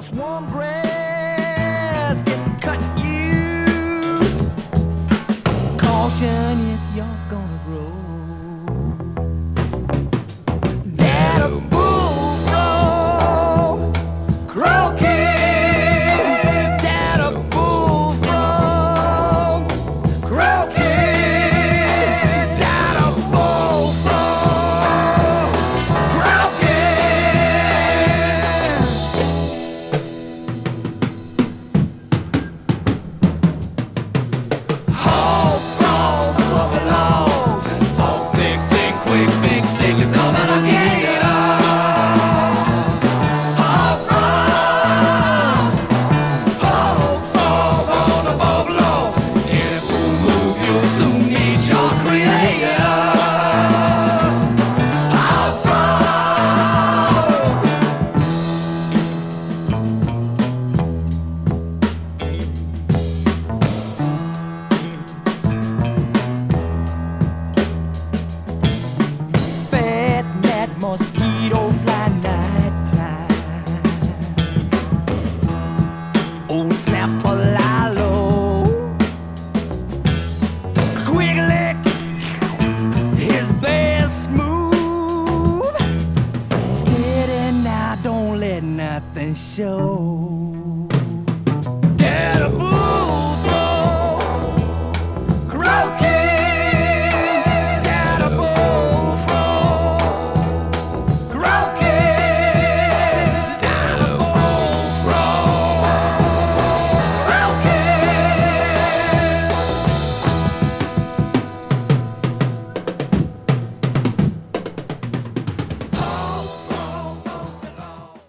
Swamp grass getting cut used. Caution if you're gonna grow. That a bullfrog croaking. That a bullfrog croaking. That a bullfrog croaking. Hog frog, buffalo, folk big, think quick, big stick, you're coming again. Hog frog on the buffalo. Any fool move, you'll soon need your creator. Hog frog. Fat gnat, mosquito fly, nighttime. Old snapper lilo, quick lick, his best smooth. Steady now, don't let nothing show.